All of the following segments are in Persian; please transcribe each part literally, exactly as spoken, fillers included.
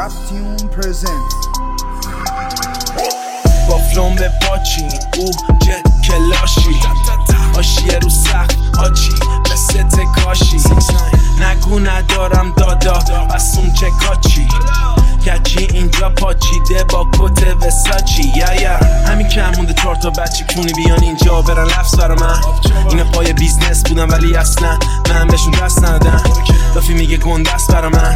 رفتیون پرزنت با فلوم به پاچی او که کلاشی آشیه رو سخت آجی مثل تکاشی نگو ندارم دادا پس اون چه کاچی کچی اینجا پاچیده با کت وساچی یا یا همین که همونده چهار تا بچه کونی بیان اینجا برن لفظ برا من اینا پای بیزنس بودن ولی اصلا من بهشون دست ندادم دافی میگه گندست برا من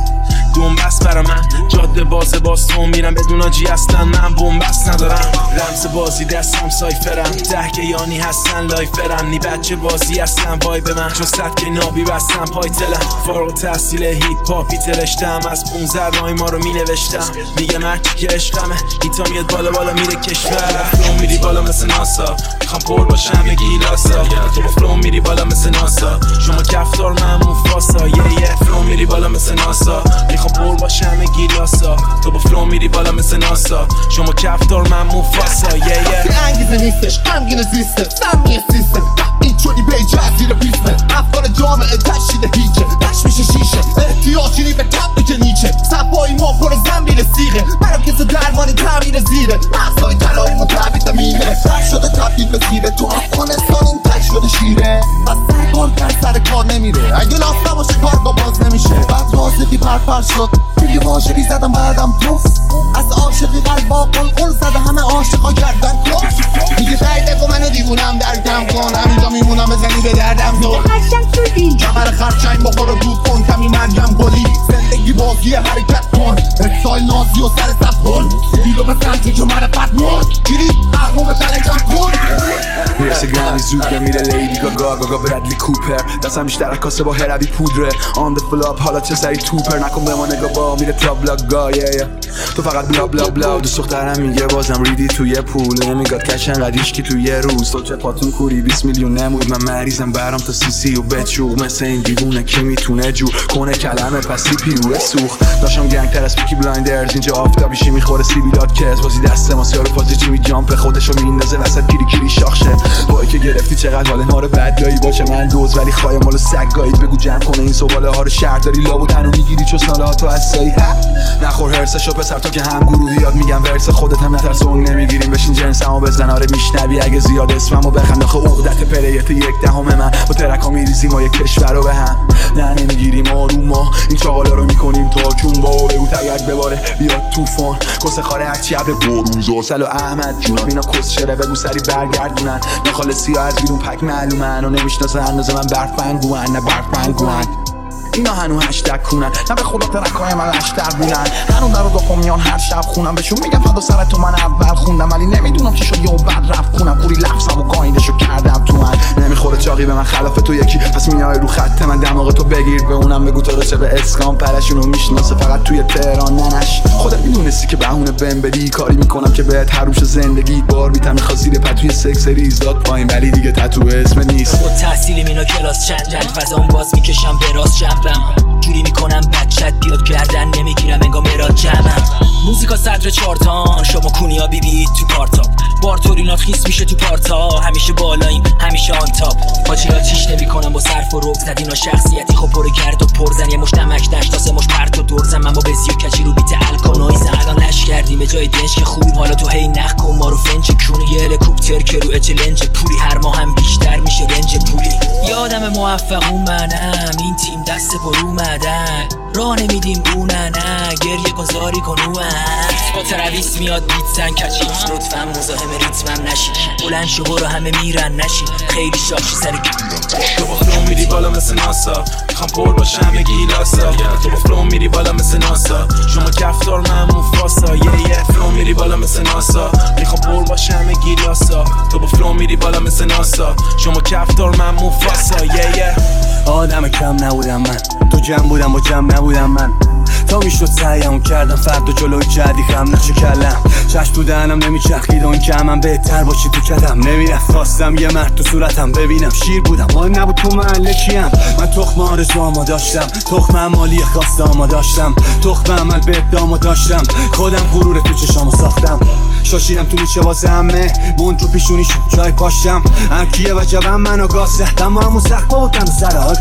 دنبست برا من جاده باز باز تو میرم بدون آجی اصلا من بومبست ندارم رمز بازی دستم سایفرم ده که یانی هستن لایفرم نی بچه بازی هستن وای به من چون صد که نابی بستم پای تلم فارغ تحصیل هیپ هاپی ترشتم از پونزده رای ما رو می نوشتم میگم هرچی که عشقمه ایتا میاد بالا بالا میره کشور فلو میری بالا مثل ناسا میخوام پر باشم یه گیلاسا تو با فلو میری بالا مثل ناسا شما کفتار من موفاسا یه یه فلو میری بالا مثل ناسا میخوام پر باشم یه گیلاسا تو با فلو میری بالا مثل ناسا شما کفتار من موفاسا یه یه انگیزه نیستش غمگین زیسته سمی سیستم این چونی به جزیر بیسمه افکار جامعه تشیده هیچه پش میشه شیشه احتیاجی به تبلیغ نیچه صفایی ما پر زنبیل سیغه مراکز درمانی تعمیر زیره مغزهای طلایی متعبید میره سر شده تبدیل به زیره تو افغانستان این تک شده شیره از سر کار کر سر کار نمیره اگه لاست نباشه کار با باز نمیشه بعد رازقی پرپر شد توی واژگی زدم بعدم توف از عاشقی قلب با قلقل زده همه عاشقا گردن کن میگه سعی دکو منو دیوونم درکم کن همینجا میمونم بزنی به دردم زور قشنگ شدی کمر خرچنگ بخور و دود کن کمی مرگم گلی زندگی بازی حرکت کن اکسای نازی و سر صف کن دیلو بسن که جو مرفت مرد گیری احمو به تلکم کن میرسه گرمی زود بمیره لیدی گاگا گاگا برادلی کوپر دستم بیشتر کاسه با هروی پودره آن ده فلاپ حالا چه سری توپر نکن به ما نگاه با میره تابلا گا yeah, yeah. تو فقط بلا بلا بلا دوست دخترم میگه بازم ریدی توی پول نمیگاد کشن قدیش کی توی روز تو چه پاتون کوری بیست میلیون نمود من مریضم برام تا سی سی و بچوق مثل این دیوونه کی میتونه جو کنه کلمه پسی پیروه سوخ داشتم گنگ تر از پیکی بلایندرز اینجا آفتابیشی میخوره سیبیلات کس بازی دست ما سیارو فازی چی می جامپ خودشو میندازه وسط کیری کیری شاخشه وای که گرفتی چقدر حال ما رو بدگاهی باشه من دوز ولی خواهی مالو سگایید بگو جمع کنه این سواله ها رو شهرداری لابو تنو میگیری چو سالاتو از سایی نخور هرسشو پسر تو که هم گروهی یاد میگم ورس خودت هم نترس اون نمیگیریم بشین جنسمو بزن آره میشنوی اگه زیاد اسممو بخند آخه عقدت پلیت یک دهم من با ترکا میریزیم و یک کشور رو به هم نه نمیگیریم آروما این چاقالا رو میکنیم تا چون با بگو تگرگ بباره بیاد توفان کسه خاره هرچی عبر بروز سلو احمد جونم اینا کس شره بگو سری برگردونن نخالصی ها از بیرون پک معلومن و نمیشناسه اندازه من برف بنگوان نه برف بنگوان اینا هنو هشتگ کنن نه به خدا ترکای من هشتگ بونن هنو در رو داخل میان هر شب خونم بهشون میگم فدا سر تو من اول خوندم ولی نمیدونم چی شد یه بعد رفت خونم پوری لفظم و قاینشو کردم تو من نمیخوره چاقی به من خلاف تو یکی پس میای رو خط من دماغ تو بگیر به اونم بگو تو چه به اسکام پرشونو میشناسه فقط توی تهران ننش خودت میدونستی که بهونه بهم بدی کاری میکنم که بهت حروش زندگی بار بیتم میخواد زیر پتوی سکس ریز داد پایین ولی دیگه تتو اسم نیست خود تحصیل مینا کلاس چندن فضام باز میکشم به راست جنبم جوری میکنم بچت بیاد گردن نمیگیرم انگار مراد جمعم موزیکا صدر چارتان شما کونیا بی بی تو پارتا بارتورینات خیس میشه تو پارتا همیشه بالاییم همیشه آن تاپ حاجیات چیش نمیکنم با صرف و رب زدینا شخصیتی خب پر گرد و پرزن یه مش دمک دشت تا سه مش پرت و دور زن من با بزی و کچی رو بیت الکانویزن الان لش کردیم به جای دنج که خوبیم حالا تو هی نخ کن ما رو فنج کونه یه هلیکوپتر که رو اچلنج پولی هر ماه هم بیشتر میشه رنج پولی یادم موفق منم این تیم دست پر اومدن راه نمیدیم بونه نه گریه گذاری کن اوه با ترویس میاد بیتزن کچی لطفا مزاحم ریتمم نشی بلند شو برو همه میرن نشی خیلی شاخشی سر تو با فلو میری بالا مثل ناسا میخوام پر باشم یه گیلاسا تو با فلو میری بالا مثل ناسا شما کفتار من موفاسا یه یه فلو میری بالا مثل ناسا میخوام پر باشم یه گیلاسا تو با فلو میری بالا مثل ناسا شما کفتار من موفاسا یه یه آدم کم نبودم من تو جمع بودم با جمع نبودم من تا میشد سعیمو کردم فردا جلوی جدی خم نقشه کلم چشم تو دهنم نمیچرخید اون که من بهتر باشی تو کدم نمیرفت خواستم یه مرد تو صورتم ببینم شیر بودم مهم نبود تو محله چیم من تخم آرزوامو داشتم تخم عمالی خواستامو داشتم تخم عمل به ادامو داشتم خودم غرور تو چشامو ساختم شاشیدم تو میشه واسه همه موند رو پیشونیشم جای پاشتم هرکیه و جبم منو گاز زدم و همون سخت بودم سر حال کرد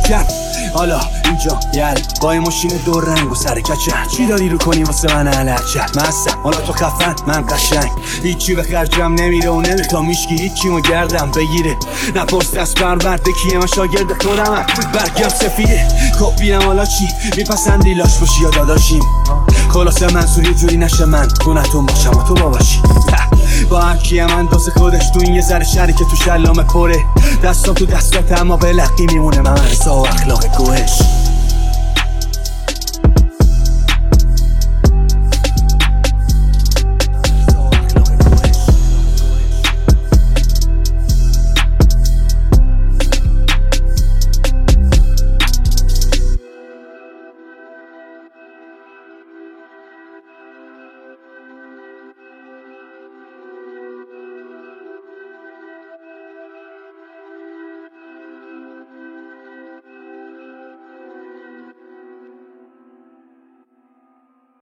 حالا اینجا یعنی با این ماشین دو رنگ و سر کچن چی داری رو کنی واسه من علچن من هستم حالا تو خفن من قشنگ هیچی به خرجم نمیره و نمیخوام هیچکی هیچیمو گردم بگیره نپرس دست برورده کیه من شاگرد خودمم برگم سفیده خب بینم حالا چی میپسندی لاش باشی یا داداشیم خلاصه منصور یه جوری نشه من خونتون باشم و تو باباشی با هر کیه من دست خودش تو این یه ذره شری که تو شلامه پره دستم تو دستات اما به لقی میمونه من مرسا و اخلاق گوهش